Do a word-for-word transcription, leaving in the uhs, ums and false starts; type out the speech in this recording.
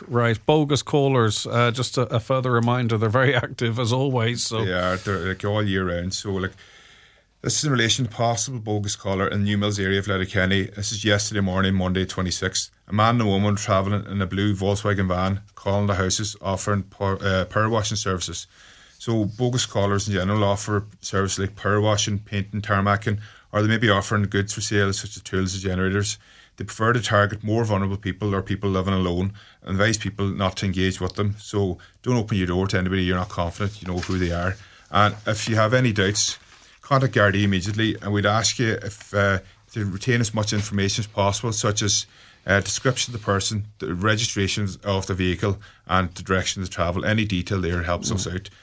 right. Bogus callers, uh, just a, a further reminder, they're very active as always. So. They are, they're like all year round. So like, this is in relation to possible bogus caller in the Newmills area of Letterkenny. This is yesterday morning, Monday twenty-sixth. A man and a woman travelling in a blue Volkswagen van, calling the houses, offering power, uh, power washing services. So bogus callers in general offer services like power washing, painting, tarmacking, or they may be offering goods for sale such as tools and generators. They prefer to target more vulnerable people or people living alone and advise people not to engage with them. So don't open your door to anybody you're not confident you know who they are. And if you have any doubts, contact Gardaí immediately, and we'd ask you if uh, to retain as much information as possible, such as uh, description of the person, the registration of the vehicle, and the direction of the travel. Any detail there helps mm. us out.